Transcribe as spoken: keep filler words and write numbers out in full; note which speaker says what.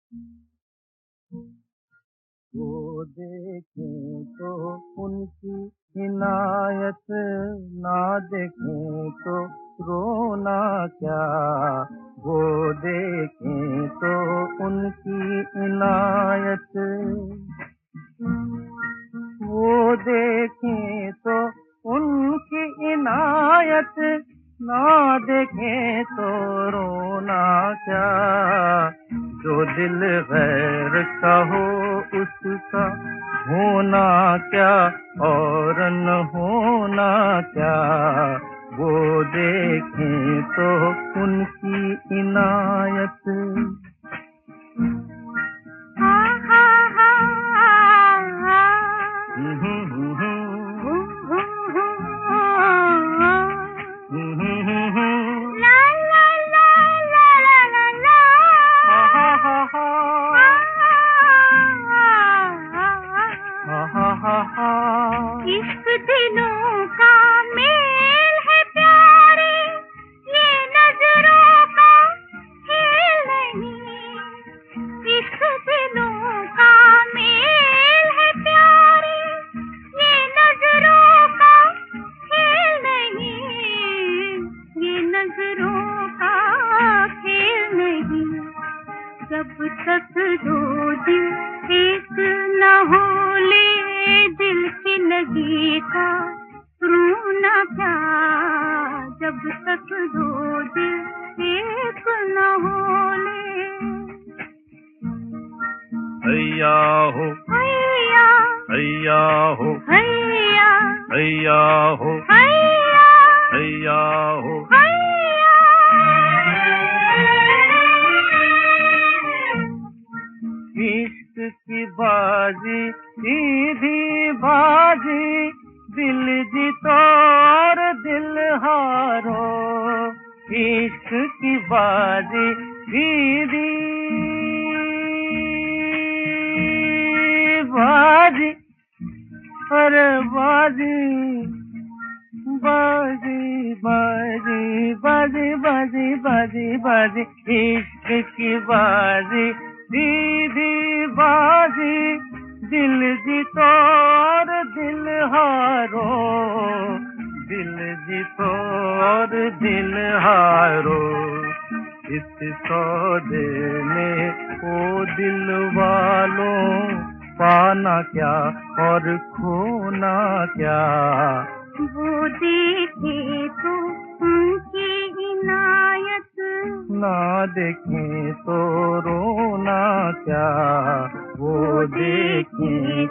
Speaker 1: वो देखें तो उनकी इनायत, ना देखें तो रोना क्या। वो देखें तो उनकी इनायत, वो देखें तो उनकी इनायत, ना देखें तो रोना क्या। जो दिल गैर का हो उसका होना क्या, और न होना क्या। वो देखें तो उनकी इनायत।
Speaker 2: इश्क दिलों का मेल है प्यारे, ये नजरों का खेल नहीं। इश्क दिलों का मेल है प्यारे, ये नजरों का खेल नहीं। ये नजरों का खेल नहीं। जब तक दो दिल एक न हो ले, दिल की लगी का रोना क्या। जब तक दो दिल एक न हो ले।
Speaker 1: हैया हो
Speaker 2: हैया
Speaker 1: हैया हो
Speaker 2: हैया
Speaker 1: हैया हो
Speaker 2: हैया
Speaker 1: हैया हो। इश्क की बाजी सीधी बाजी, दिल जीतो और दिल हारो। इश्क की बाजी सीधी बाजी, अरे बाजी बाजी बाजी बाजी बाजी बाजी बाजी। इश्क की बाजी सीधी बाजी, दिल जीतो और दिल हारो। दिल जीतो और दिल हारो। इस सौदे में ओ दिल वालों, पाना क्या और खोना क्या।
Speaker 2: वो देखे तो उनकी इनायत,
Speaker 1: ना देखें तो रोना क्या। वो देखें